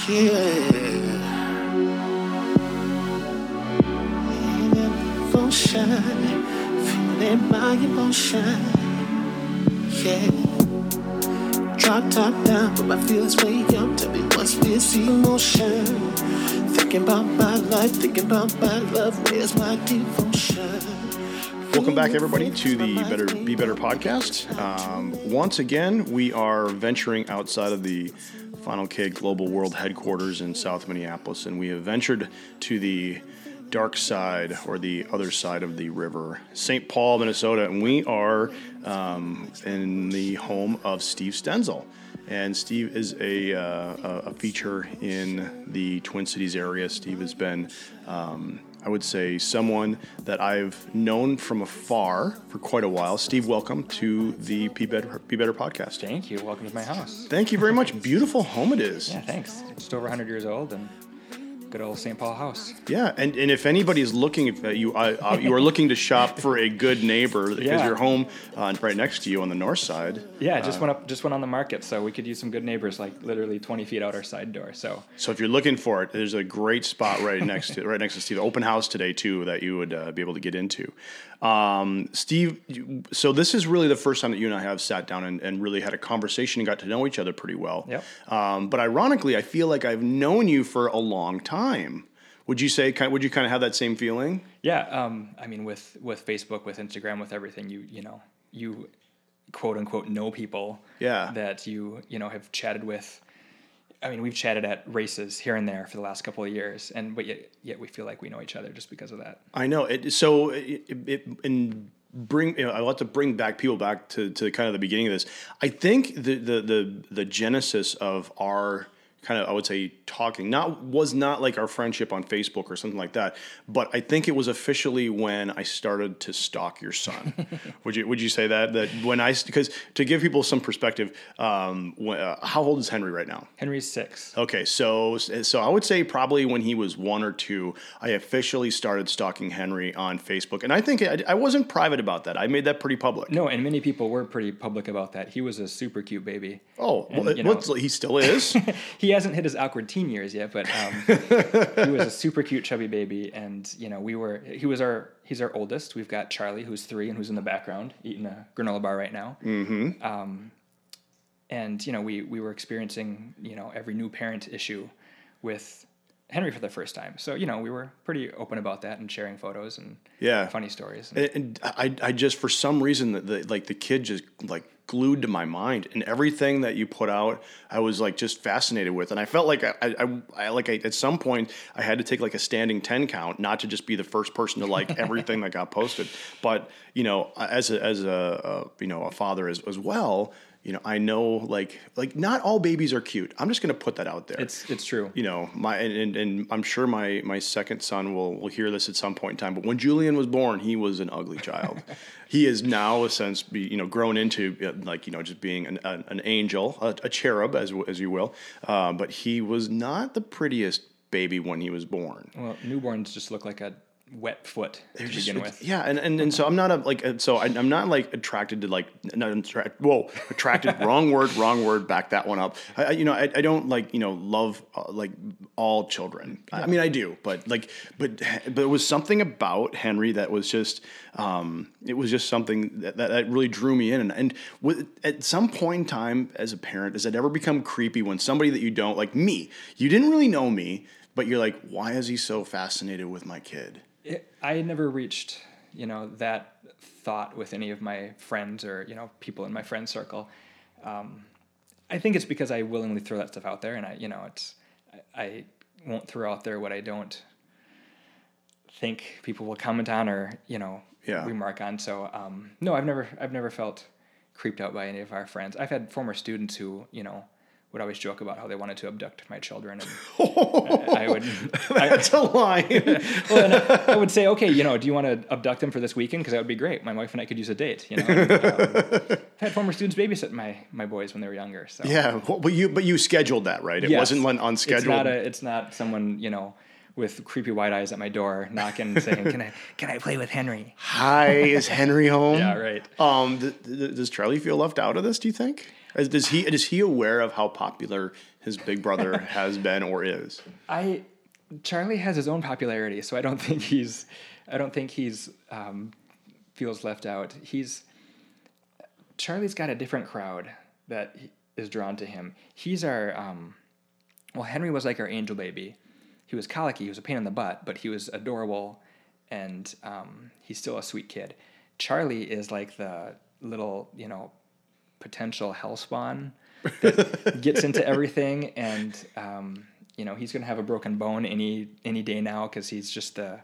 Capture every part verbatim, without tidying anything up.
Yeah. Devotion, feeling my emotion. Yeah. Drop top down, but my feelings way up. Tell me what's this emotion? Thinking about my life, thinking about my love. Where's my devotion? Welcome back, everybody, to the Better Be Better podcast. Um, once again, we are venturing outside of the Final K Global World headquarters in South Minneapolis, and we have ventured to the dark side, or the other side of the river, Saint Paul, Minnesota, and we are um, in the home of Steve Stenzel. And Steve is a, uh, a feature in the Twin Cities area. Steve has been, um, I would say, someone that I've known from afar for quite a while. Steve, welcome to the Be Better, Be Better podcast. Thank you. Welcome to my house. Thank you very much. Beautiful home it is. Yeah, thanks. Just over one hundred years old and good old Saint Paul house. Yeah, and, and if anybody is looking at you, uh, uh, you are looking to shop for a good neighbor because Yeah. your home uh, right next to you on the north side. Yeah, just uh, went up, just went on the market, so we could use some good neighbors, like literally twenty feet out our side door. So, So if you're looking for it, there's a great spot right next to right next to Steve. Open house today too that you would uh, be able to get into. Um, Steve, you- so this is really the first time that you and I have sat down and, and really had a conversation and got to know each other pretty well. Yep. Um, but ironically, I feel like I've known you for a long time. Would you say? Would you kind of have that same feeling? yeah, um, I mean, with with Facebook, with Instagram, with everything, you you know, you quote unquote know people. Yeah. That you you know have chatted with. I mean, we've chatted at races here and there for the last couple of years, and but yet yet we feel like we know each other just because of that. I know it. So it, it and bring. You know, I want to bring back people back to, to kind of the beginning of this. I think the the the, the genesis of our kind of, I would say, talking not was not like our friendship on Facebook or something like that, but I think it was officially when I started to stalk your son. would you would you say that that when I because to give people some perspective, um, when, uh, how old is Henry right now? Henry's six. Okay, so so I would say probably when he was one or two, I officially started stalking Henry on Facebook, and I think I, I wasn't private about that. I made that pretty public. No, and many people were pretty public about that. He was a super cute baby. Oh, And, well, you know, what's, he still is. he hasn't hit his awkward teen years yet, but um, he was a super cute chubby baby, and you know we were. He was our. He's our oldest. We've got Charlie, who's three and who's in the background eating a granola bar right now. Mm-hmm. Um, and you know we we were experiencing you know every new parent issue with Henry for the first time. So you know we were pretty open about that and sharing photos and Yeah. funny stories. And, And, and I, I just for some reason the, the like the kid just like glued to my mind, and everything that you put out, I was like just fascinated with, and I felt like I, I, I like I, at some point I had to take like a standing ten count, not to just be the first person to like everything that got posted, but you know as a, as a, a you know a father as as well. You know, I know like like not all babies are cute. I'm just going to put that out there. it's it's true. You know, my and, and, and I'm sure my, my second son will, will hear this at some point in time. But when Julian was born, he was an ugly child. He is now, since be you know grown into uh, like you know just being an an, an angel, a, a cherub, as as you will. Uh, but he was not the prettiest baby when he was born. Well, newborns just look like a wet foot to They're just- begin with. Yeah, and, and, and so I'm not a like uh, so I, I'm not like attracted to like not attract, whoa attracted wrong word wrong word back that one up. I, I you know I, I don't like you know love uh, like all children. I, I mean I do, but like but but it was something about Henry that was just um, it was just something that, that, that really drew me in, and and with, at some point in time as a parent, does it ever become creepy when somebody that you don't like me, you didn't really know me, but you're like, why is he so fascinated with my kid? It, I never reached, you know, that thought with any of my friends or, you know, people in my friend circle. Um, I think it's because I willingly throw that stuff out there, and I, you know, it's, I, I won't throw out there what I don't think people will comment on or, you know, Yeah. remark on. So, um, no, I've never, I've never felt creeped out by any of our friends. I've had former students who, you know, would always joke about how they wanted to abduct my children, and I, I would. That's I, a line. well, and I, I would say, okay, you know, do you want to abduct them for this weekend? Because that would be great. My wife and I could use a date. You know, and, um, I've had former students babysit my my boys when they were younger. So Yeah, well, but you but you scheduled that, right? It Yes. wasn't one unscheduled. It's not a. It's not someone you know with creepy wide eyes at my door, knocking, saying, "Can I can I play with Henry?" Hi, is Henry home? Yeah, right. Um, th- th- does Charlie feel left out of this? Do you think? Is, does he is he aware of how popular his big brother has been or is? I Charlie has his own popularity, so I don't think he's I don't think he's um, feels left out. He's Charlie's got a different crowd that is drawn to him. He's our um, well, Henry was like our angel baby. He was colicky, he was a pain in the butt, but he was adorable, and um, he's still a sweet kid. Charlie is like the little, you know, potential hellspawn that gets into everything, and um, you know, he's gonna have a broken bone any any day now because he's just the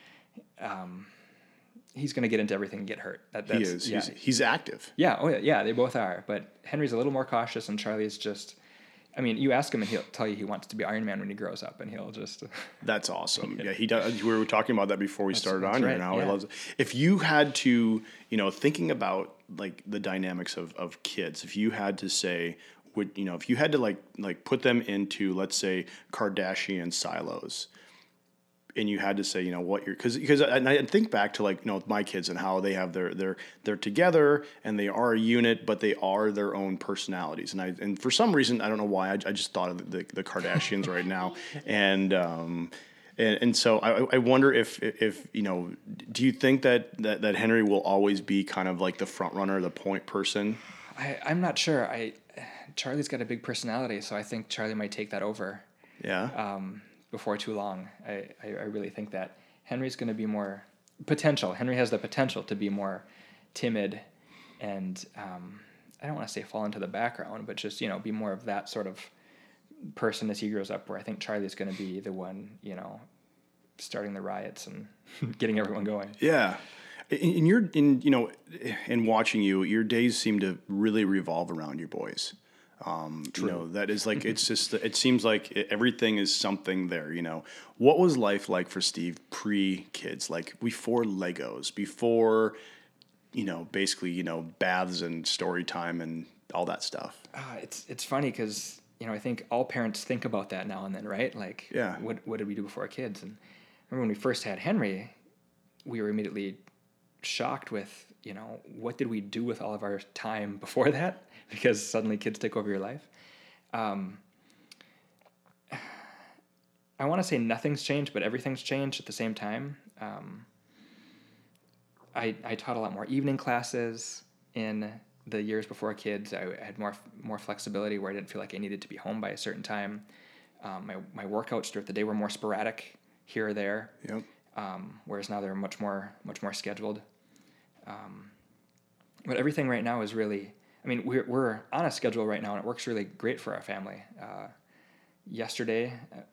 um, he's gonna get into everything and get hurt. That, that's, He is. Yeah. He's, he's active. Yeah. Oh yeah. Yeah. They both are. But Henry's a little more cautious, and Charlie's just. I mean, you ask him, and he'll tell you he wants to be Iron Man when he grows up, and he'll just. That's awesome. Yeah, he does. We were talking about that before we That's- started that's on here. right, Now yeah. he loves it. If you had to, you know, thinking about like the dynamics of, of kids, if you had to say, would you know, if you had to like like put them into, let's say, Kardashian silos, and you had to say, you know, what you're, because because I, I think back to like, you know, my kids and how they have their their they're together and they are a unit, but they are their own personalities. And I and for some reason I don't know why I, I just thought of the, the Kardashians right now, and um and, and so I, I wonder if if you know, do you think that, that that Henry will always be kind of like the front runner, the point person? I, I'm not sure. I Charlie's got a big personality, so I think Charlie might take that over. Yeah. Um, before too long. I, I, I really think that Henry's going to be more potential. Henry has the potential to be more timid and um, I don't want to say fall into the background, but just, you know, be more of that sort of person as he grows up, where I think Charlie's going to be the one, you know, starting the riots and getting everyone going. Yeah. In, in your, in, you know, in watching you, your days seem to really revolve around your boys. Um, you know, that is like, it's just, it seems like it, everything is something there, you know. What was life like for Steve pre-kids, like before Legos, before, you know, basically, you know, baths and story time and all that stuff? Uh, it's, it's funny because, you know, I think all parents think about that now and then, right? Like, Yeah. what, what did we do before our kids? And I remember when we first had Henry, we were immediately shocked with, you know, what did we do with all of our time before that? Because suddenly kids take over your life. Um, I want to say nothing's changed, but everything's changed at the same time. Um, I, I taught a lot more evening classes in the years before kids. I had more more flexibility where I didn't feel like I needed to be home by a certain time. Um, my, my workouts throughout the day were more sporadic here or there. Yep. Um, whereas now they're much more much more scheduled. Um, but everything right now is really, I mean, we're we're on a schedule right now, and it works really great for our family. Uh, yesterday,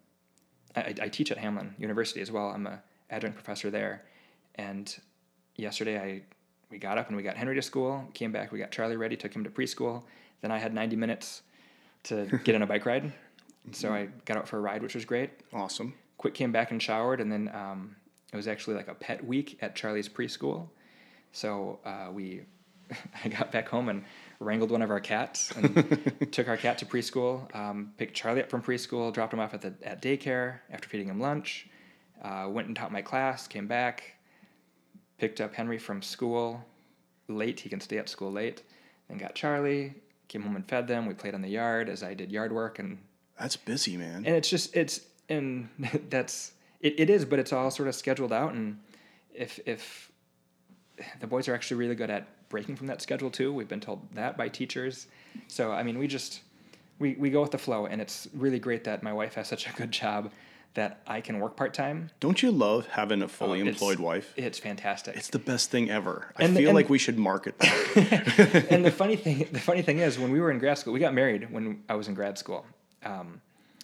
I, I teach at Hamline University as well. I'm a adjunct professor there, and yesterday I we got up and we got Henry to school, came back, we got Charlie ready, took him to preschool. Then I had ninety minutes to get on a bike ride, so I got out for a ride, which was great. Awesome. Quick came back and showered, and then um, it was actually like a pet week at Charlie's preschool. So uh, we, I got back home and wrangled one of our cats and took our cat to preschool. Um, picked Charlie up from preschool, dropped him off at the at daycare after feeding him lunch. Uh, went and taught my class, came back, picked up Henry from school late. He can stay at school late. Then got Charlie, came home and fed them. We played on the yard as I did yard work, and That's busy, man. and it's just it's and that's it, it is, but it's all sort of scheduled out. And if if the boys are actually really good at breaking from that schedule too, we've been told that by teachers. So I mean, we just we we go with the flow, and it's really great that my wife has such a good job that I can work part time. Don't you love having a fully Oh, it's- employed wife? It's fantastic. It's the best thing ever. I And- feel and- like we should market that. And the funny thing, the funny thing is, when we were in grad school, we got married when I was in grad school. Um,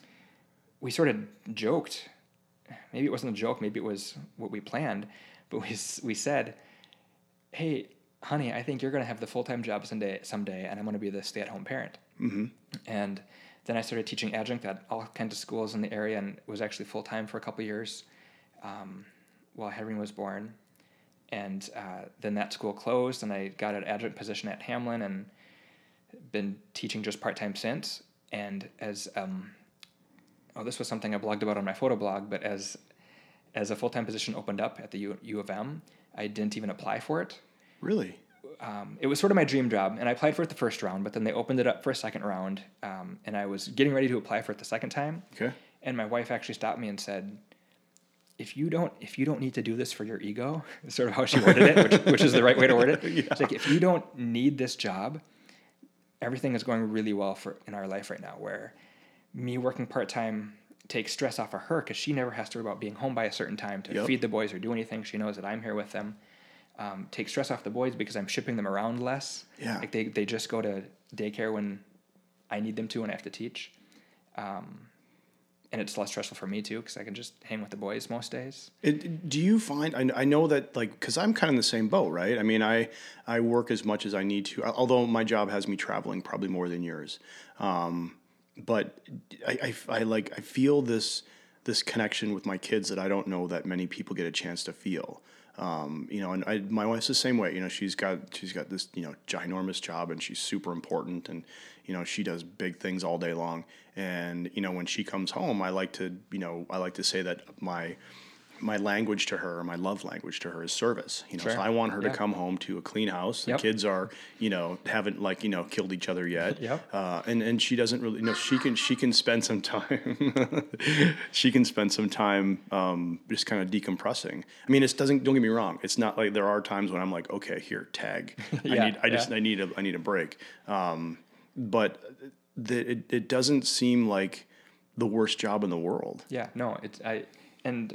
we sort of joked. Maybe it wasn't a joke. Maybe it was what we planned. But we we said, "Hey, honey, I think you're going to have the full time job someday, someday, and I'm going to be the stay at home parent." Mm-hmm. And then I started teaching adjunct at all kinds of schools in the area, and was actually full time for a couple years um, while Henry was born. And uh, then that school closed, and I got an adjunct position at Hamline, and been teaching just part time since. And as um, oh, this was something I blogged about on my photo blog, but as as a full-time position opened up at the U, U of M, I didn't even apply for it. Really? Um, it was sort of my dream job, and I applied for it the first round, but then they opened it up for a second round, um, and I was getting ready to apply for it the second time. Okay. And my wife actually stopped me and said, if you don't if you don't need to do this for your ego, is sort of how she worded it, which, which is the right way to word it. Yeah. It's like, if you don't need this job, everything is going really well for in our life right now, where me working part-time takes stress off of her because she never has to worry about being home by a certain time to yep. feed the boys or do anything. She knows that I'm here with them. Um, take stress off the boys because I'm shipping them around less. Yeah. Like they, they just go to daycare when I need them to and I have to teach. Um, and it's less stressful for me too, because I can just hang with the boys most days. It, do you find, I, I know that like, cause I'm kind of in the same boat, right? I mean, I, I work as much as I need to, although my job has me traveling probably more than yours. Um, but I, I, I like, I feel this, this connection with my kids that I don't know that many people get a chance to feel. Um, you know, and I, my wife's the same way. You know, she's got she's got this you know ginormous job, and she's super important, and you know she does big things all day long. And you know, when she comes home, I like to you know I like to say that my my language to her, my love language to her, is service. You know, sure. so I want her yeah. to come home to a clean house. The yep. kids are you know haven't like you know killed each other yet. Yep. Uh, and and she doesn't really you know she can she can spend some time she can spend some time um, just kind of decompressing. I mean, it doesn't don't get me wrong. It's not like there are times when I'm like, okay, here, tag. yeah, I need I just yeah. I need a I need a break. Um, but the, it it doesn't seem like the worst job in the world. Yeah. No. It's I and.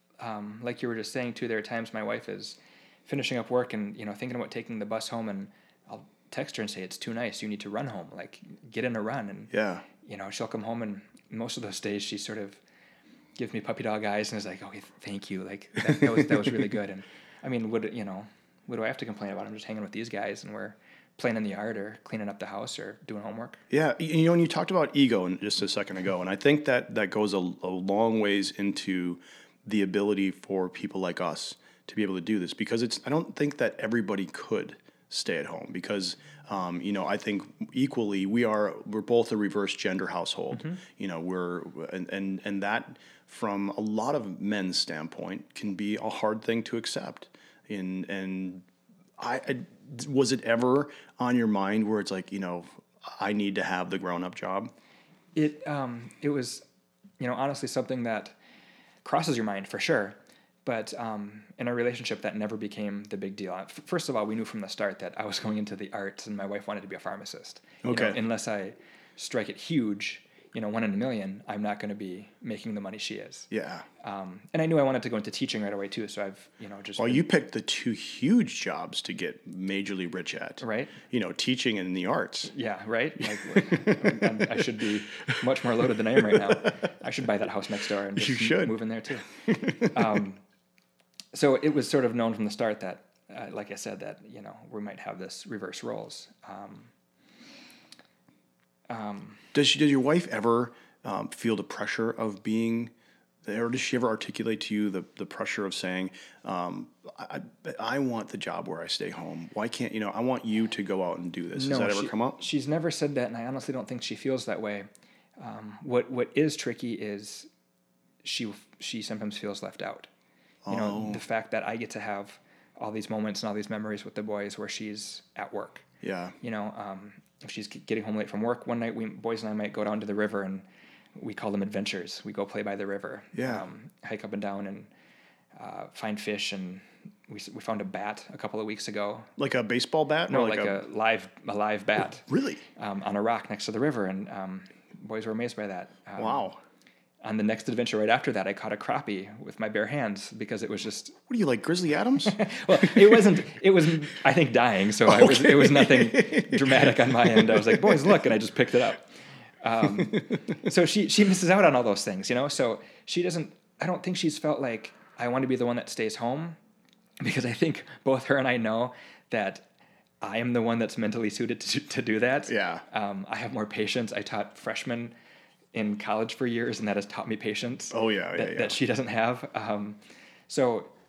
Um, like you were just saying too, there are times my wife is finishing up work and, you know, thinking about taking the bus home, and I'll text her and say, it's too nice. You need to run home, like get in a run. And, yeah, you know, she'll come home, and most of those days she sort of gives me puppy dog eyes and is like, okay, thank you. Like that, that was, that was really good. And I mean, would, you know, what do I have to complain about? I'm just hanging with these guys and we're playing in the yard or cleaning up the house or doing homework. Yeah. You know, and you talked about ego just a second ago, and I think that that goes a, a long ways into the ability for people like us to be able to do this, because it's, I don't think that everybody could stay at home because, um, you know, I think equally we are, we're both a reverse gender household, mm-hmm. you know, we're, and, and, and that from a lot of men's standpoint can be a hard thing to accept. In, and I, I, was it ever on your mind where it's like, you know, I need to have the grown up job? It, um, it was, you know, honestly something that crosses your mind for sure, but um, in our relationship that never became the big deal. First of all, we knew from the start that I was going into the arts and my wife wanted to be a pharmacist. Okay. You know, unless I strike it huge, you know, one in a million, I'm not going to be making the money she is. Yeah. Um, and I knew I wanted to go into teaching right away too, so I've, you know, just... Well, been, you picked the two huge jobs to get majorly rich at. Right. You know, teaching and the arts. Yeah, right? Like, I'm, I should be much more loaded than I am right now. I should buy that house next door and just you should. move in there too. Um, so it was sort of known from the start that, uh, like I said, that, you know, we might have this reverse roles. Um, um, does she, does your wife ever um, feel the pressure of being there, or does she ever articulate to you the, the pressure of saying, um, I, I want the job where I stay home. Why can't, you know, I want you to go out and do this. No, Has that ever she, come up? She's never said that, and I honestly don't think she feels that way. Um, what what is tricky is she she sometimes feels left out. You oh. know, the fact that I get to have all these moments and all these memories with the boys where she's at work. Yeah. You know, um, if she's getting home late from work, one night we boys and I might go down to the river, and we call them adventures. We go play by the river. Yeah. Um, hike up and down and uh, find fish, and we we found a bat a couple of weeks ago. Like a baseball bat? No, or like, like a, a live a live bat. Oh, really? Um, on a rock next to the river, and um, boys were amazed by that. Um, Wow. On the next adventure right after that, I caught a crappie with my bare hands because it was just... What are you, like Grizzly Adams? Well, it wasn't, it was, I think, dying, so I was, it was nothing dramatic on my end. I was like, boys, look, and I just picked it up. Um, so she, she misses out on all those things, you know? So she doesn't, I don't think she's felt like, I want to be the one that stays home, because I think both her and I know that I am the one that's mentally suited to, to do that. Yeah. Um, I have more patience. I taught freshmen in college for years, and that has taught me patience. Oh yeah, yeah, that, yeah. that she doesn't have. Um, so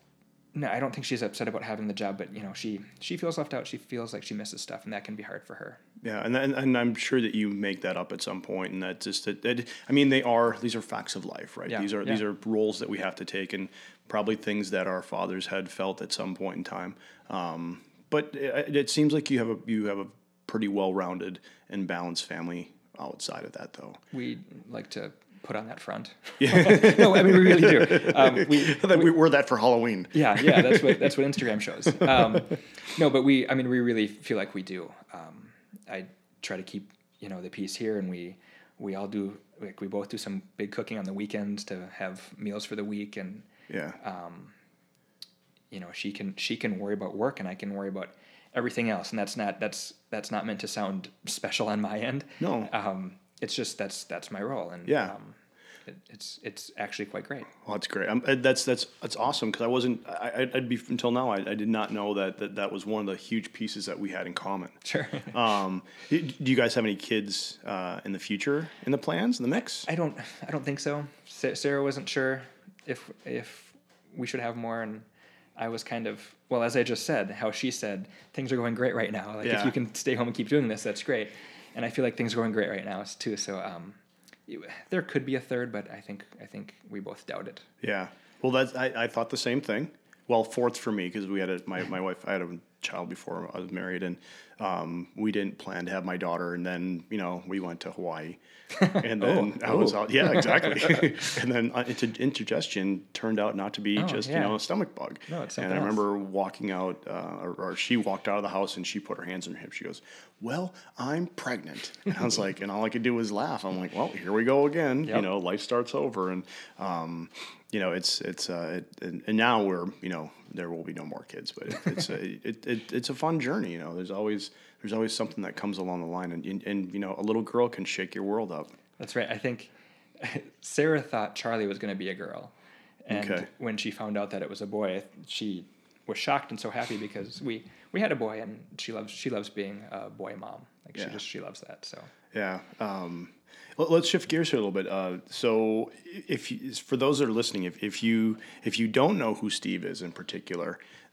no, I don't think she's upset about having the job, but you know, she she feels left out. She feels like she misses stuff, and that can be hard for her. Yeah, and and, and I'm sure that you make that up at some point, and that just that, that I mean, they are these are facts of life, right? Yeah, these are yeah. these are roles that we have to take, and probably things that our fathers had felt at some point in time. Um, but it, it seems like you have a you have a pretty well-rounded and balanced family outside of that, though. We like to put on that front. Yeah. No, I mean we really do. Um, we, we, we were that for Halloween. Yeah, yeah, that's what that's what Instagram shows. Um, no, but we, I mean, we really feel like we do. Um, I try to keep, you know, the peace here, and we we all do, like, we both do some big cooking on the weekends to have meals for the week, and Yeah. um, you know, she can she can worry about work, and I can worry about everything else, and that's not that's that's not meant to sound special on my end. No. Um, it's just that's that's my role, and Yeah. um, it, it's it's actually quite great. Well, that's great. Um, uh, that's that's that's awesome, because I wasn't. I, I'd I'd be until now. I, I did not know that, that that was one of the huge pieces that we had in common. Sure. Um, do do you guys have any kids uh, in the future in the plans in the mix? I don't. I don't think so. Sa- Sarah wasn't sure if if we should have more, and I was kind of, well, as I just said, how she said things are going great right now. Like, Yeah. if you can stay home and keep doing this, that's great. And I feel like things are going great right now too. So um, you, there could be a third, but I think I think we both doubt it. Yeah. Well, that's I, I thought the same thing. Well, fourth for me, because we had a my my wife. I had a child before I was married, and um, we didn't plan to have my daughter. And then, you know, we went to Hawaii, and then Oh, I was oh. out. Yeah, exactly. And then uh, into indigestion turned out not to be Oh, just yeah. you know a stomach bug. No, it's and something I else. remember walking out, uh, or, or she walked out of the house, and she put her hands on her hips. She goes, "Well, I'm pregnant." And I was like, and all I could do was laugh. I'm like, "Well, here we go again. You Yep. know, life starts over." And um, you know, it's it's uh, it, and, and now we're you know there will be no more kids, but it, it's a it, it it's a fun journey. You know, there's always there's always something that comes along the line, and and, and you know, a little girl can shake your world up. That's right. I think Sarah thought Charlie was going to be a girl, and Okay. when she found out that it was a boy, she was shocked and so happy, because we we had a boy, and she loves she loves being a boy mom. Like, Yeah. she just she loves that. So Yeah. Um, let- let's shift gears here a little bit. Uh, so, if you, for those that are listening, if, if you if you don't know who Steve is in particular,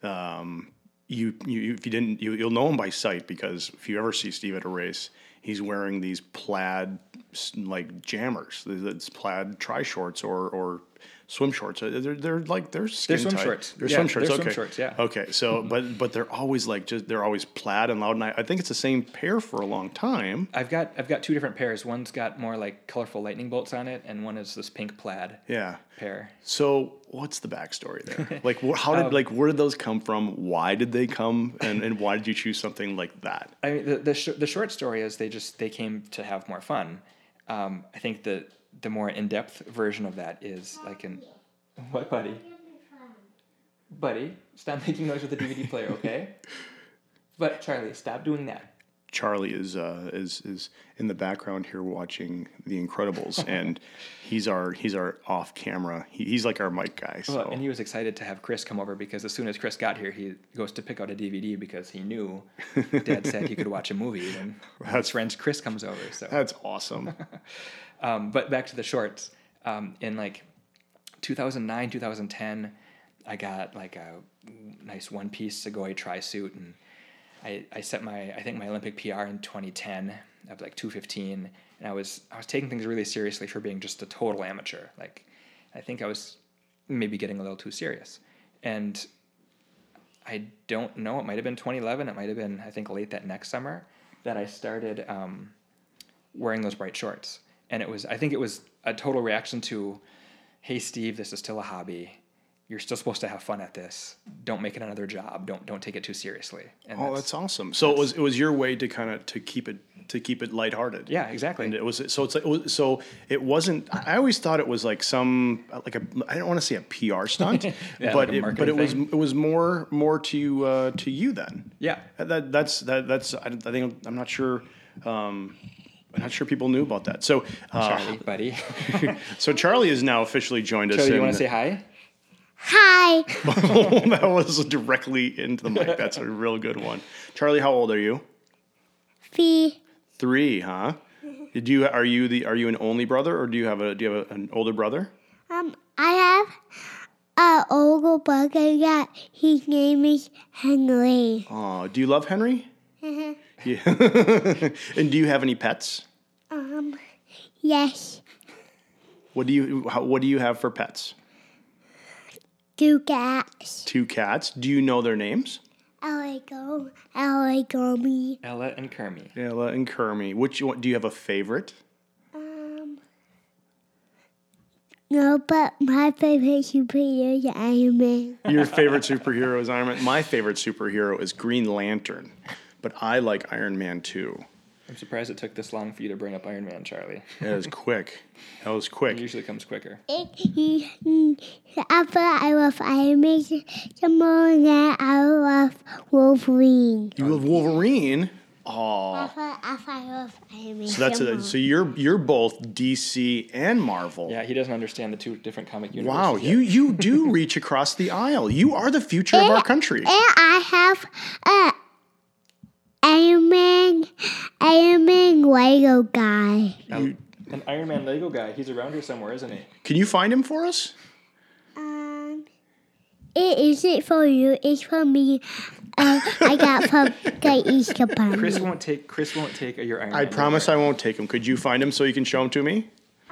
um, you, you if you didn't, you, you'll know him by sight, because if you ever see Steve at a race, he's wearing these plaid s- like jammers, it's plaid tri shorts or or swim shorts. Uh, They're they're like they're skin swim tight. shorts. They're Yeah, swim shorts. they're Okay. swim shorts, yeah. Okay. So, but but they're always like just they're always plaid and loud. And I, I think it's the same pair for a long time. I've got I've got two different pairs. One's got more like colorful lightning bolts on it, and one is this pink plaid Yeah. pair. So what's the backstory there? Like, wh- how did Um, like where did those come from? Why did they come, and, and why did you choose something like that? I mean, the the, sh- the short story is they just they came to have more fun. Um, I think the the more in depth version of that is like in what, buddy? Buddy, stop making noise with the D V D player, okay? But Charlie, stop doing that. Charlie is uh, is is in the background here watching The Incredibles, and he's our he's our off camera. He, he's like our mic guy. So Well, and he was excited to have Chris come over, because as soon as Chris got here, he goes to pick out a D V D, because he knew Dad said he could watch a movie, and his friend Chris comes over. So, that's awesome. um, but back to the shorts. Um, in like two thousand nine, two thousand ten, I got like a nice one piece Segoy tri suit, and I, I set my I think my Olympic P R in twenty ten of like two fifteen, and I was I was taking things really seriously for being just a total amateur. Like, I think I was maybe getting a little too serious, and I don't know. It might have been twenty eleven. It might have been, I think, late that next summer that I started um, wearing those bright shorts, and it was I think it was a total reaction to, hey Steve, this is still a hobby. You're still supposed to have fun at this. Don't make it another job. Don't don't take it too seriously. And Oh, that's awesome. So it was it was your way to kind of to keep it to keep it lighthearted. Yeah, exactly. And it was so it's like it was, so it wasn't. I always thought it was like some like a I don't want to say a P R stunt, Yeah, but like a it, but it marketing was thing. it was more more to uh, to you then. Yeah. That that's that that's I, I think I'm not sure. Um, I'm not sure people knew about that. So uh, Charlie, buddy. so Charlie has now officially joined us. Charlie, you in- want to say hi? Hi. Oh, that was directly into the mic. That's a real good one. Charlie, how old are you? Fee. Three, huh? Did you are you the are you an only brother, or do you have a do you have a, an older brother? Um, I have a older brother that his name is Henry. Oh, do you love Henry? Uh-huh. Yeah. And do you have any pets? Um, yes, What do you how, What do you have for pets? two cats. Two cats. Do you know their names? Aligo, Aligomi. Ella and Kermie. Ella and Kermie. Which one, do you have a favorite? Um, no, but my favorite superhero is Iron Man. Your favorite superhero is Iron Man. My favorite superhero is Green Lantern, but I like Iron Man too. I'm surprised it took this long for you to bring up Iron Man, Charlie. That was quick. That was It quick. usually comes quicker. After I love Iron Man, some more than that I love Wolverine. You love Wolverine? Oh. After, after I love Iron Man. So that's some a, more. so you're you're both D C and Marvel. Yeah, he doesn't understand the two different comic universes. Wow, yet. you you do reach across the aisle. You are the future of our country. And I have a Iron Man, Iron Man Lego guy. Um, an Iron Man Lego guy. He's around here somewhere, isn't he? Can you find him for us? Um, it isn't for you. It's for me. Uh, I got from the Easter Bunny. Chris won't take. Chris won't take your Iron I Man. promise I Lego. won't take him. Could you find him so you can show him to me?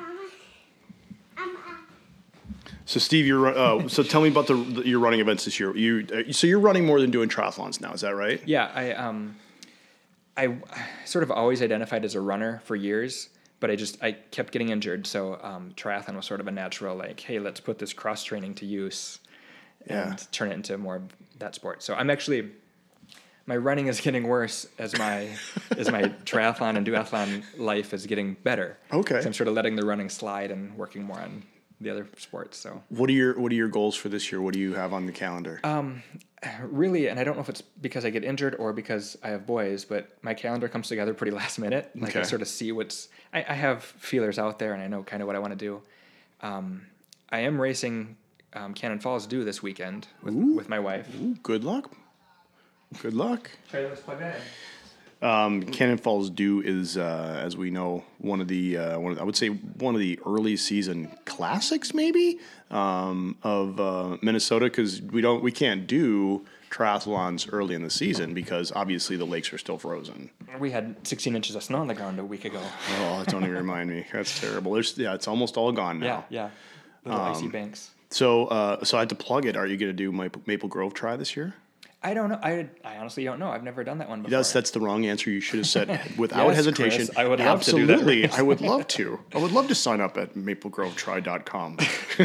So Steve, you're uh, so tell me about the, the your running events this year. You uh, so you're running more than doing triathlons now. Is that right? Yeah, I um, I sort of always identified as a runner for years, but I just I kept getting injured. So um, triathlon was sort of a natural like, hey, let's put this cross training to use, and Yeah. turn it into more of that sport. So I'm actually. My running is getting worse as my as my triathlon and duathlon life is getting better. Okay. So I'm sort of letting the running slide and working more on the other sports. So What are your What are your goals for this year? What do you have on the calendar? um, really, and I don't know if it's because I get injured or because I have boys, but my calendar comes together pretty last minute. Like I Okay. sort of see what's I, I have feelers out there and I know kind of what I want to do. Um, I am racing um, Cannon Falls Dew this weekend with with my wife. Ooh, good luck. Good luck. Charlie, let's plug that in. Um, Cannon Falls Dew is, uh, as we know, one of the uh, one of, I would say one of the early season classics, maybe um, of uh, Minnesota, because we don't we can't do triathlons early in the season because obviously the lakes are still frozen. We had sixteen inches of snow on the ground a week ago. Oh, don't even remind me. That's terrible. There's yeah, it's almost all gone now. Yeah, yeah. Little icy banks. So, uh, so I had to plug it. Are you going to do Maple, Maple Grove Try this year? I don't know. I, I honestly don't know. I've never done that one before. That's that's the wrong answer. You should have said without Yes, hesitation. Chris, I would love to do that. Absolutely, I would love to. I would love to sign up at maple grove try dot com.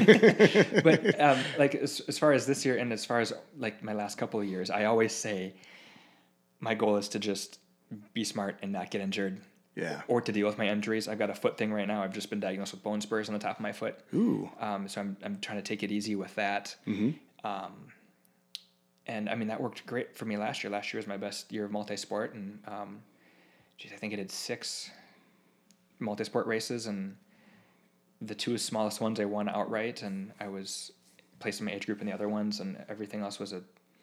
But um, like as, as far as this year and as far as like my last couple of years, I always say my goal is to just be smart and not get injured. Yeah. Or to deal with my injuries. I've got a foot thing right now. I've just been diagnosed with bone spurs on the top of my foot. Ooh. Um, so I'm I'm trying to take it easy with that. Mm-hmm. Um, and I mean that worked great for me last year. Last year was my best year of multi-sport, and um, geez, I think I did six multi-sport races, and the two smallest ones I won outright, and I was placed in my age group in the other ones, and everything else was a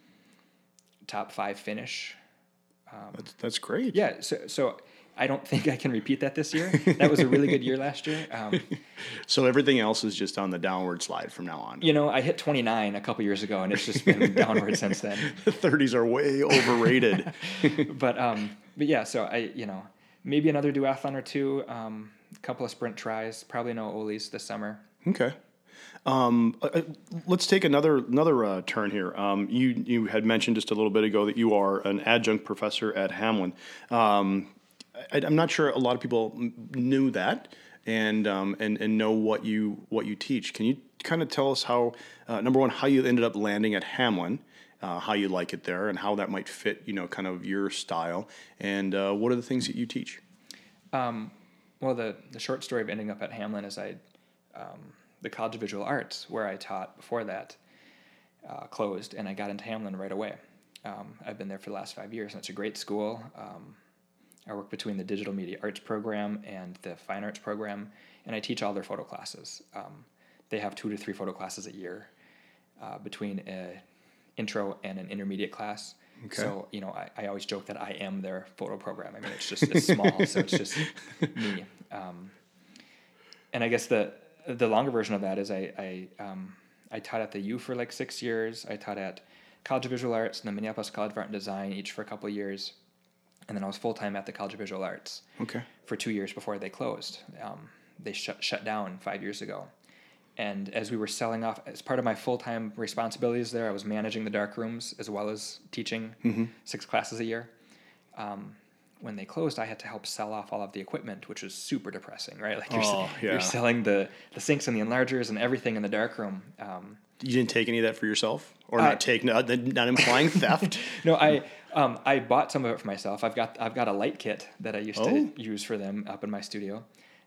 top five finish. Um, That's that's great. yeah, so so I don't think I can repeat that this year. That was a really good year last year. Um, So everything else is just on the downward slide from now on. you know, I hit twenty-nine a couple years ago, and it's just been downward since then. The thirties are way overrated. But um, but yeah, so I you know maybe another duathlon or two, um, a couple of sprint tries, probably no Olis this summer. Okay. Um, uh, uh, let's take another another uh, turn here. Um, you you had mentioned just a little bit ago that you are an adjunct professor at Hamlin. Um, I, I'm not sure a lot of people m- knew that and um, and and know what you what you teach. Can you kind of tell us how uh, number one how you ended up landing at Hamlin, uh, how you like it there, and how that might fit you know kind of your style, and uh, what are the things that you teach? Um, well, the the short story of ending up at Hamlin is I. Um, the College of Visual Arts, where I taught before that, uh, closed, and I got into Hamlin right away. Um, I've been there for the last five years, and it's a great school. Um, I work between the digital media arts program and the fine arts program, and I teach all their photo classes. Um, they have two to three photo classes a year uh, between an intro and an intermediate class. Okay. So, you know, I, I always joke that I am their photo program. I mean, it's just it's small, so it's just me. Um, and I guess the the longer version of that is I I, um, I taught at the U for like six years. I taught at College of Visual Arts and the Minneapolis College of Art and Design, each for a couple of years. And then I was full-time at the College of Visual Arts Okay. for two years before they closed. Um, they shut shut down five years ago. And as we were selling off, as part of my full-time responsibilities there, I was managing the dark rooms as well as teaching mm-hmm. six classes a year. Um, when they closed, I had to help sell off all of the equipment, which was super depressing, right? Like you're, Oh, yeah. you're selling the, the sinks and the enlargers and everything in the dark room. Um, You didn't take any of that for yourself, or I- not take not, not implying theft? no, I um, I bought some of it for myself. I've got I've got a light kit that I used Oh. to use for them up in my studio,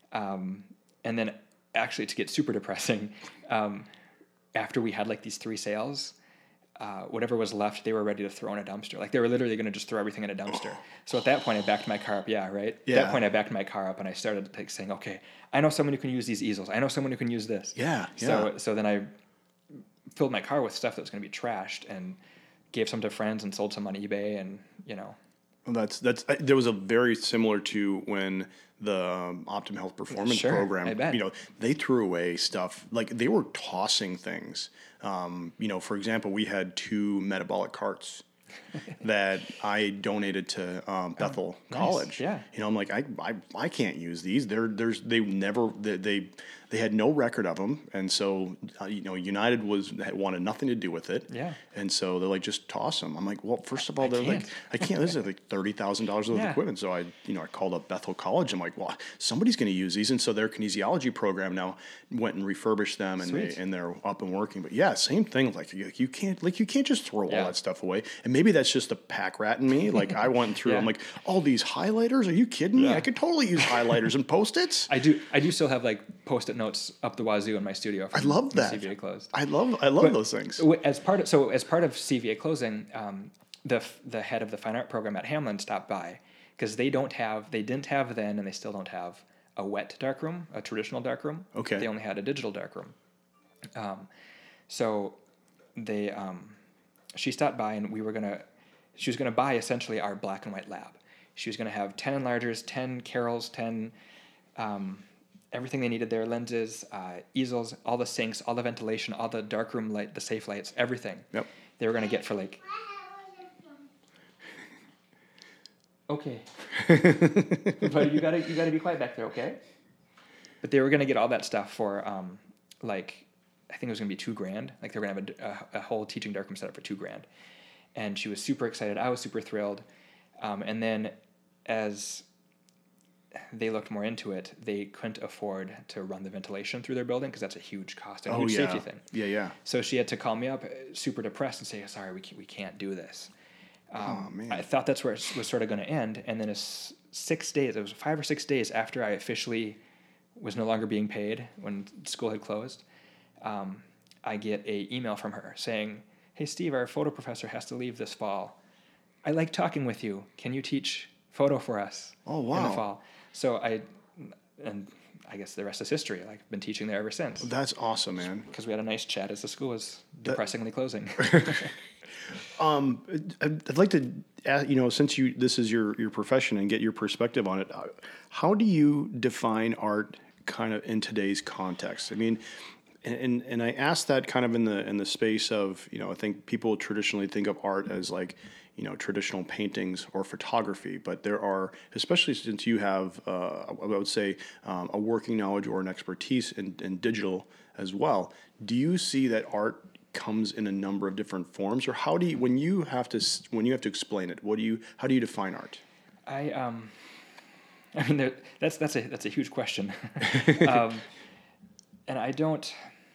um, and then actually to get super depressing, um, after we had like these three sales, uh, whatever was left, they were ready to throw in a dumpster. Like they were literally going to just throw everything in a dumpster. So at that point, I backed my car up. Yeah, right. At Yeah. that point, I backed my car up and I started like saying, okay, I know someone who can use these easels. I know someone who can use this. Yeah, So yeah. so then I filled my car with stuff that was going to be trashed and gave some to friends and sold some on eBay, and you know. Well, that's that's. I, there was a very similar to when the um, Optum Health Performance Sure, Program. I bet. You know, they threw away stuff like they were tossing things. Um, you know, for example, we had two metabolic carts that I donated to um, Bethel nice, College. yeah. You know, I'm like, I, I, I can't use these. They're there's they never they, they they had no record of them, and so uh, you know, United was wanted nothing to do with it. Yeah. And so they're like, just toss them. I'm like, well, first of all, I they're like, can't. I can't. This is like thirty thousand dollars worth Yeah. of equipment. So I, you know, I called up Bethel College. I'm like, well, somebody's going to use these, and so their kinesiology program now went and refurbished them, and they, Sweet. and they're up and working. But yeah, same thing. Like you, you can't like you can't just throw Yeah. all that stuff away. And maybe that's just a pack rat in me. Like I went through. Yeah. I'm like, all these highlighters. Are you kidding me? Yeah. I could totally use highlighters and post-its. I do I do still have like post-it notes up the wazoo in my studio. From, I love from that. C V A closed. I love I love But those things. w- As part of so as part of C V A closing, um, the f- the head of the fine art program at Hamlin stopped by because they don't have they didn't have then and they still don't have a wet darkroom, a traditional darkroom. Okay. They only had a digital darkroom. Um, so they um, she stopped by and we were gonna she was gonna buy essentially our black and white lab. She was gonna have ten enlargers, ten Carrolls, ten. Um, everything they needed there, lenses, uh, easels, all the sinks, all the ventilation, all the darkroom light, the safe lights, everything. Yep. They were going to get for like... Okay. But you gotta you gotta be quiet back there, okay? But they were going to get all that stuff for um, like, I think it was going to be two grand. Like they were going to have a, a, a whole teaching darkroom set up for two grand. And she was super excited. I was super thrilled. Um, and then as... they looked more into it, they couldn't afford to run the ventilation through their building because that's a huge cost and a Oh huge yeah. safety thing. Yeah, yeah. So she had to call me up, uh, super depressed, and say, "Sorry, we can't, we can't do this." Um, Oh, man. I thought that's where it was sort of going to end, and then it's six days. It was five or six days after I officially was no longer being paid when school had closed. Um, I get a email from her saying, "Hey Steve, our photo professor has to leave this fall. I like talking with you. Can you teach photo for us Oh, in wow. the fall?" So I, and I guess the rest is history. Like I've been teaching there ever since That's awesome, man. because we had a nice chat as the school was depressingly closing. Um, I'd I'd like to, ask, you know, since you this is your your profession and get your perspective on it. How do you define art, kind of in today's context? I mean, and and, and I ask that kind of in the in the space of, you know, I think people traditionally think of art as like, you know, traditional paintings or photography, but there are, especially since you have, uh, I would say, um, a working knowledge or an expertise in, in digital as well. Do you see that art comes in a number of different forms, or how do you, when you have to, s- when you have to explain it, what do you, how do you define art? I um, I mean there, that's that's a that's a huge question, um, and I don't.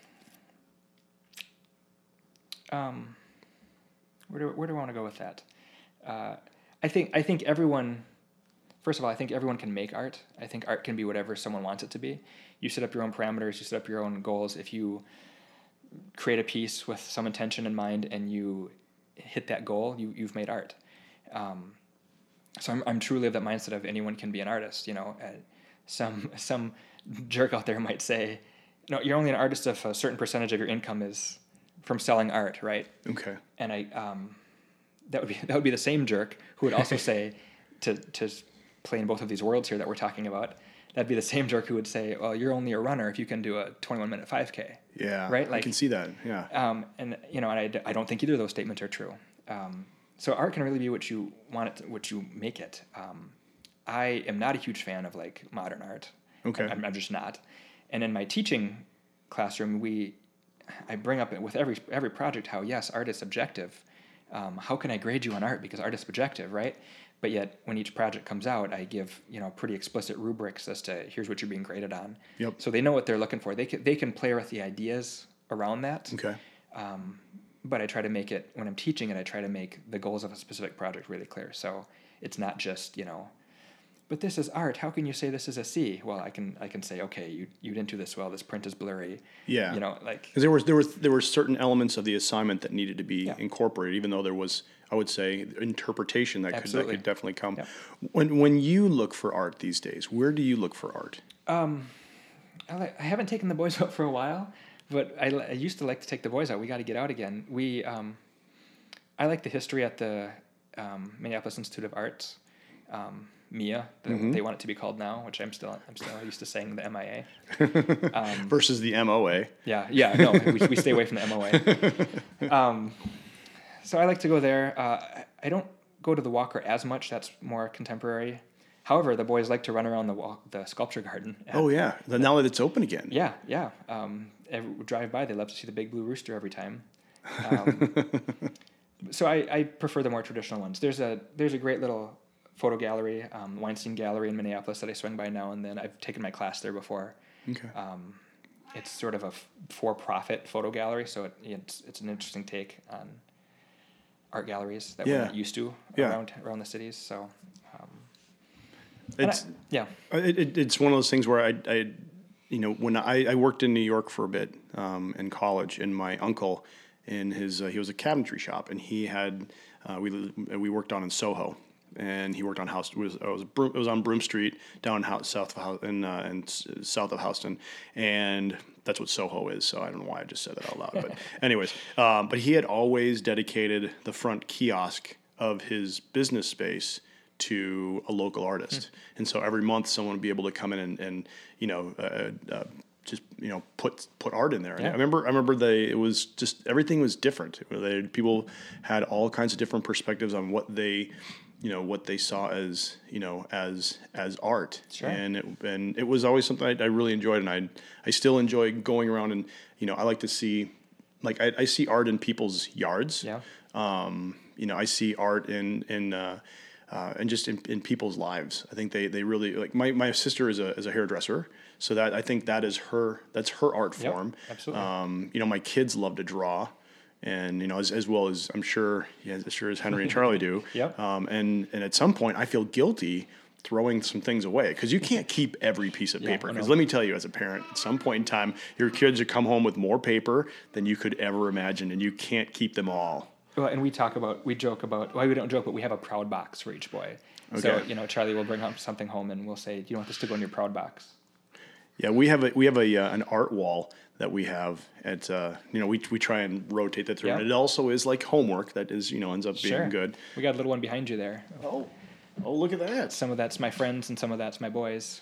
Um, where do where do I want to go with that? Uh, I think I think everyone. First of all, I think everyone can make art. I think art can be whatever someone wants it to be. You set up your own parameters. You set up your own goals. If you create a piece with some intention in mind and you hit that goal, you you've made art. Um, so I'm I'm truly of that mindset of anyone can be an artist. You know, uh, some some jerk out there might say, no, you're only an artist if a certain percentage of your income is from selling art, right? Okay. And I um, that would be that would be the same jerk who would also say to to play in both of these worlds here that we're talking about, that'd be the same jerk who would say, well, you're only a runner if you can do a twenty-one minute five K. Yeah. Right? Like, I can see that. Yeah. Um, and, you know, and I, d- I don't think either of those statements are true. Um, so art can really be what you want it to, what you make it. Um, I am not a huge fan of like modern art. Okay. I'm, I'm just not. And in my teaching classroom, we, I bring up with every, every project how, yes, art is subjective. Um, how can I grade you on art? Because art is subjective, right? But yet, when each project comes out, I give, you know, pretty explicit rubrics as to here's what you're being graded on. Yep. So they know what they're looking for. They can they can play with the ideas around that. Okay. Um, but I try to make it, when I'm teaching it, I try to make the goals of a specific project really clear. So it's not just, you know, but this is art. How can you say this is a C? Well, I can I can say, okay, you you didn't do this well. This print is blurry. Yeah. You know, like because there was there was there were certain elements of the assignment that needed to be Yeah. incorporated, even though there was, I would say, interpretation that could that Absolutely. could definitely come. Yeah. When when you look for art these days, where do you look for art? Um, I, like, I haven't taken the boys out for a while, but I, I used to like to take the boys out. We got to get out again. We um, I like the history at the um, Minneapolis Institute of Arts. Um, M I A, the, Mm-hmm. they want it to be called now, which I'm still I'm still used to saying the M I A. Um, Versus the M O A. yeah, yeah, no, we, we stay away from the M O A. Um, so I like to go there. Uh, I, I don't go to the Walker as much. That's more contemporary. However, the boys like to run around the walk, the sculpture garden. At, Oh yeah, now that it's open again. yeah, yeah. Um, every, drive by, they love to see the big blue rooster every time. Um, so I, I prefer the more traditional ones. There's a there's a great little photo gallery, um, Weinstein Gallery in Minneapolis that I swing by now and then. I've taken my class there before. Okay. Um, it's sort of a f- for-profit photo gallery, so it, it's it's an interesting take on art galleries that Yeah. we're not used to Yeah. around around the cities. So, um, and It's I- yeah, it, it, it's one of those things where I, I you know, when I, I worked in New York for a bit um, in college, and my uncle in his uh, he was a cabinetry shop, and he had uh, we we worked on in Soho. And he worked on House. It was it was, Broom, it was on Broom Street, down House, south of House, in, uh, in s- south of Houston, and that's what Soho is. So I don't know why I just said that out loud. But anyways, um, but he had always dedicated the front kiosk of his business space to a local artist, and so every month someone would be able to come in and, and you know. Uh, uh, just you know put put art in there. And Yeah. I remember I remember they it was just everything was different. They people had all kinds of different perspectives on what they you know what they saw as you know as as art. Sure. And it and it was always something I, I really enjoyed, and I I still enjoy going around and you know I like to see like I, I see art in people's yards. yeah, Um, you know I see art in in uh, uh, and just in, in people's lives. I think they, they really like my, my sister is a is a hairdresser, so that I think that is her that's her art Yep, form. absolutely. Um, you know, my kids love to draw, and you know as, as well as I'm sure yeah, as sure as Henry and Charlie do. Yep. Um, and and at some point I feel guilty throwing some things away because you can't keep every piece of Yeah, paper. I Because know. let me tell you, as a parent, at some point in time, your kids will come home with more paper than you could ever imagine, and you can't keep them all. Well, and we talk about, we joke about, well, we don't joke, but we have a proud box for each boy. So, Okay. you know, Charlie will bring home something home and we'll say, do you want this to go in your proud box? Yeah, we have a we have a uh, an art wall that we have at uh, you know we we try and rotate that through, Yeah. and it also is like homework that is you know ends up being Sure. good. We got a little one behind you there. Oh, oh, look at that! Some of that's my friends and some of that's my boys.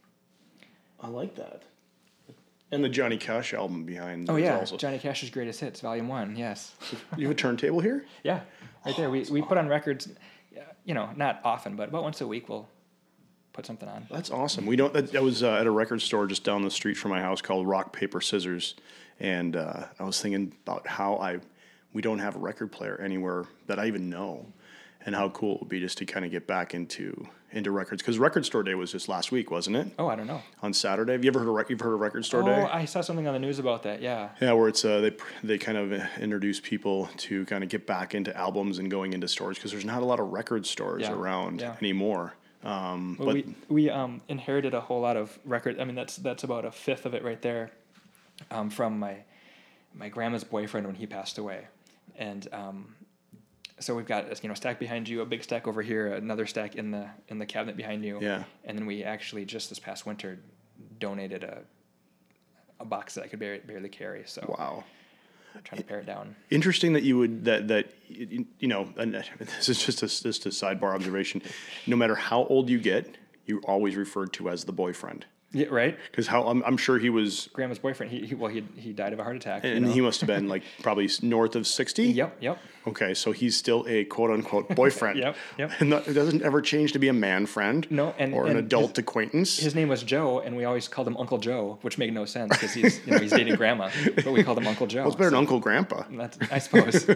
I like that. And the Johnny Cash album behind. Oh, is yeah. also. Johnny Cash's Greatest Hits, Volume one. Yes. You have a turntable here? Yeah. Right there. We, we put on records, uh, you know, not often, but about once a week we'll put something on. That's awesome. We don't. That, I was uh, at a record store just down the street from my house called Rock Paper Scissors, and uh, I was thinking about how I we don't have a record player anywhere that I even know, and how cool it would be just to kind of get back into into records because Record Store Day was just last week, wasn't it? Oh, I don't know. On Saturday. Have you ever heard of rec- you've heard of Record Store Day? Oh, I saw something on the news about that. Yeah. Yeah, where it's uh, they they kind of introduce people to kind of get back into albums and going into stores because there's not a lot of record stores Yeah, around yeah. anymore. Um, Well, but we we um, inherited a whole lot of record. I mean, that's that's about a fifth of it right there, um, from my my grandma's boyfriend when he passed away, and um, so we've got you know a stack behind you, a big stack over here, another stack in the in the cabinet behind you. Yeah. And then we actually just this past winter donated a a box that I could barely, barely carry. So wow. I'm trying to pare it down. Interesting that you would that that you know and this is just a just a sidebar observation. No matter how old you get, you always referred to as the boyfriend. Yeah, right. Because how I'm, I'm sure he was, Grandma's boyfriend. He, he well, he he died of a heart attack. and you know? he must have been like probably north of sixty. Yep. Yep. Okay, so he's still a quote unquote boyfriend. Yep, yep. And that, it doesn't ever change to be a man friend. No, and- or an and adult his- acquaintance. His name was Joe, and we always called him Uncle Joe, which made no sense because he's you know he's dating Grandma, but we called him Uncle Joe. Well, it's better so than Uncle Grandpa. That's, I suppose.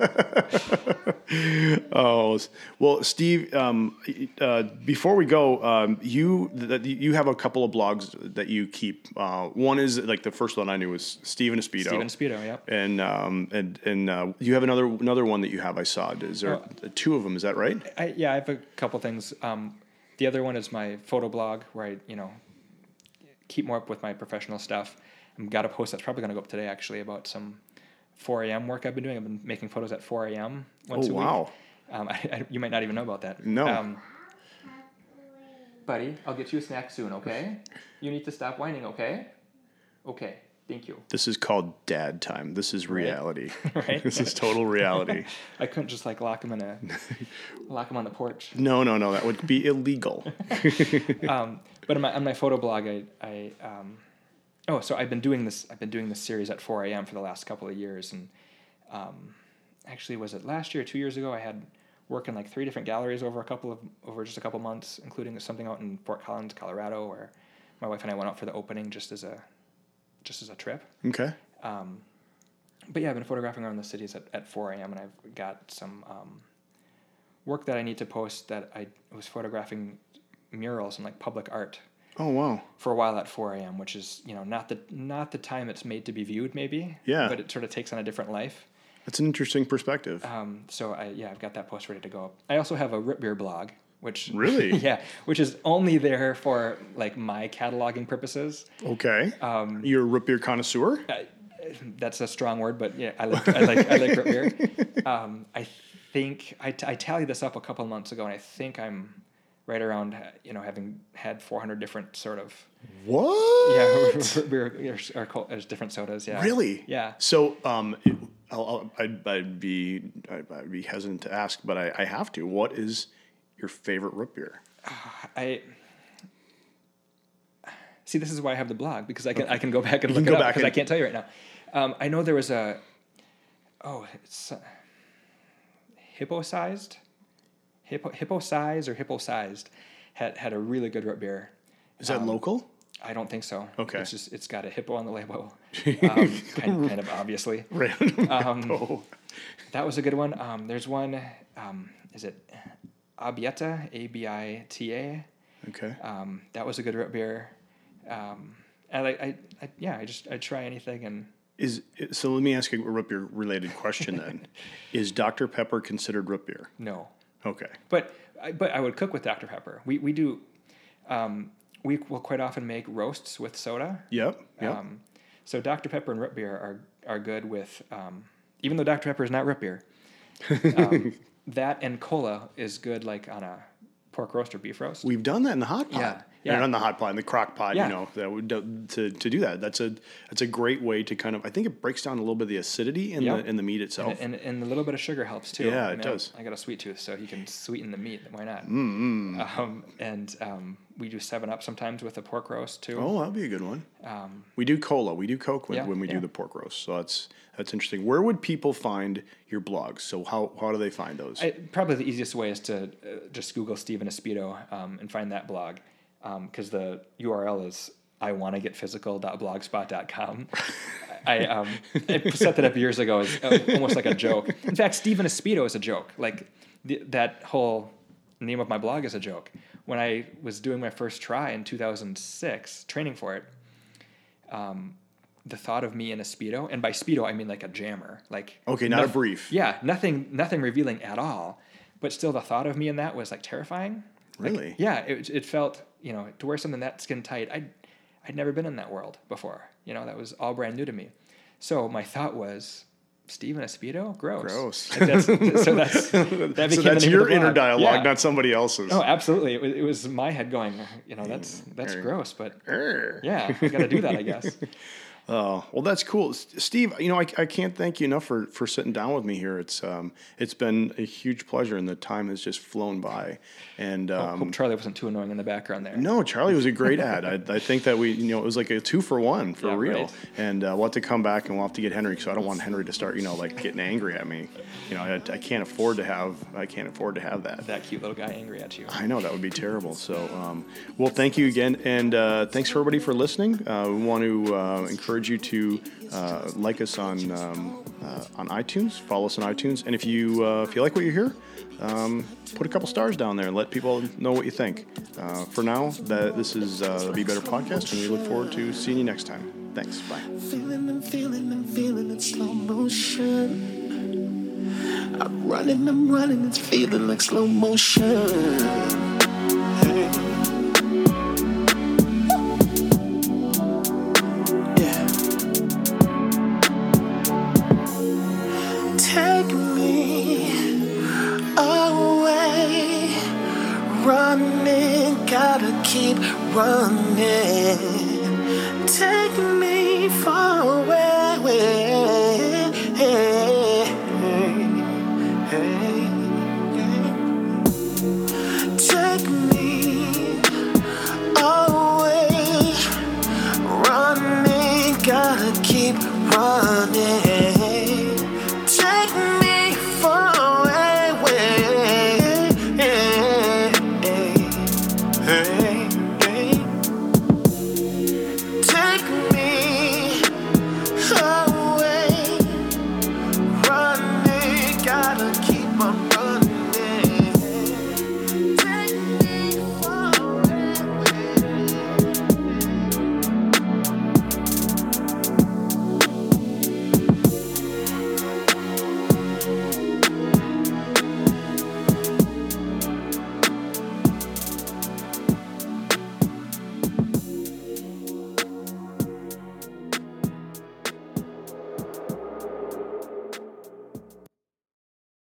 Oh, well, Steve. Um, uh, before we go, um, you th- you have a couple of blogs that you keep. Uh, one is like the first one I knew was Steven Espedo. Steven Espedo, yep. And um, and and uh, you have another another one that you have. I saw. Is there Oh. two of them? Is that right? I, yeah, I have a couple things. Um, the other one is my photo blog where I, you know, keep more up with my professional stuff. I've got a post that's probably going to go up today, actually, about some four a.m. work I've been doing. I've been making photos at four a.m. once Oh, a wow. week. Um, I, I, you might not even know about that. No. Um, buddy, I'll get you a snack soon, okay? You need to stop whining, okay? Okay, thank you. This is called dad time. This is reality. Right? This is total reality. I couldn't just like lock him in a lock him on the porch. No, no, no. That would be illegal. Um, but on my on my photo blog, I I um, oh, so I've been doing this. I've been doing this series at four a.m. for the last couple of years, and um, actually, was it last year, or two years ago? I had work in like three different galleries over a couple of over just a couple months, including something out in Fort Collins, Colorado, where my wife and I went out for the opening just as a just as a trip. Okay. Um, but yeah, I've been photographing around the cities at, at four a.m. and I've got some um, work that I need to post that I was photographing murals and like public art Oh, wow. for a while at four a.m., which is, you know, not the not the time it's made to be viewed maybe. Yeah. But it sort of takes on a different life. That's an interesting perspective. Um, so I yeah, I've got that post ready to go up. I also have a root beer blog, which Really? yeah, which is only there for like my cataloging purposes. Okay. Um, You're a root beer connoisseur? I, that's a strong word, but yeah, I like I like I like root beer. Um, I think I, t- I tallied this up a couple of months ago, and I think I'm right around you know having had four hundred different sort of What? yeah root beer or, or there's different sodas. Yeah, Really? Yeah. So, um, I'll, I'll, I'd, I'd be I'd, I'd be hesitant to ask, but I, I have to. What is your favorite root beer? I see. This is why I have the blog, because I can I can go back and You look can it go up back because I and- can't tell you right now. Um, I know there was a oh it's uh, hippo sized hippo hippo size or hippo sized had had a really good root beer. Is that Um, local? I don't think so. Okay. It's just it's got a hippo on the label, um, kind, kind of obviously. Random. Um, Oh. That was a good one. Um, there's one. Um, is it Abieta? A B I T A. Okay. Um, that was a good root beer. Um, and I, I, I, yeah, I just I try anything and Is so? Let me ask you a root beer related question then. Is Doctor Pepper considered root beer? no, Okay. but I, but I would cook with Doctor Pepper. We we do. Um, we will quite often make roasts with soda. Yep. Yep. Um, so Doctor Pepper and root beer are are good with. Um, even though Doctor Pepper is not root beer, um, that and cola is good like on a pork roast or beef roast. We've done that in the hot pot. Yeah, Yeah. yeah. Not in the hot pot, in the crock pot. Yeah. You know, that would do- to to do that. That's a that's a great way to kind of. I think it breaks down a little bit of the acidity in Yeah. the in the meat itself. And, and, and a little bit of sugar helps too. Yeah, I it mean, does. I, I got a sweet tooth, so you can sweeten the meat. Why not? Mm-hmm. Um, and um, we do Seven Up sometimes with a pork roast too. Oh, that'd be a good one. Um, We do cola. We do Coke when, Yeah, when we yeah. do the pork roast. So that's that's interesting. Where would people find your blogs? So how how do they find those? I, probably the easiest way is to uh, just Google Steven Espedo um, and find that blog, because the U R L is I wanna get physical dot blogspot dot com. I um, I set that up years ago as uh, almost like a joke. In fact, Steven Espedo is a joke. Like the, that whole name of my blog is a joke. When I was doing my first try in two thousand six, training for it, um, the thought of me in a Speedo, and by Speedo I mean like a jammer, like Okay, not a noth- brief. Yeah, nothing, nothing revealing at all. But still, the thought of me in that was like terrifying. Like, Really? yeah, it it felt, you know, to wear something that skin tight. I I'd, I'd never been in that world before. You know, that was all brand new to me. So my thought was, Steven Espedo, gross. Gross. Like that's, so that's that became so the that's name your of the inner blog. dialogue, Yeah. not somebody else's. Oh, absolutely. It was, it was my head going, you know, that's that's Err. gross, but Err. yeah, I got to do that, I guess. Oh, well, that's cool. S- Steve, you know, I, I can't thank you enough for, for sitting down with me here. It's um it's been a huge pleasure, and the time has just flown by. And I um, hope Charlie wasn't too annoying in the background there. no, Charlie was a great ad. I, I think that we, you know, it was like a two for one for Yeah, real. right. And uh, we'll have to come back and we'll have to get Henry, so I don't want Henry to start, you know, like getting angry at me. You know, I, I can't afford to have I can't afford to have that. That cute little guy angry at you. I know that would be terrible. So, um, well, thank you again, and uh, thanks for everybody for listening. Uh, we want to uh, encourage you to uh, like us on um, uh, on iTunes, follow us on iTunes, and if you uh, if you like what you hear, um, put a couple stars down there and let people know what you think. Uh, for now, that this is uh, the Be Better podcast, and we look forward to seeing you next time. Thanks. Bye. Feeling and feeling and feeling in slow motion. I'm running, I'm running, it's feeling like slow motion. Hey. Yeah. Take me away, running, gotta keep running. Take me far away.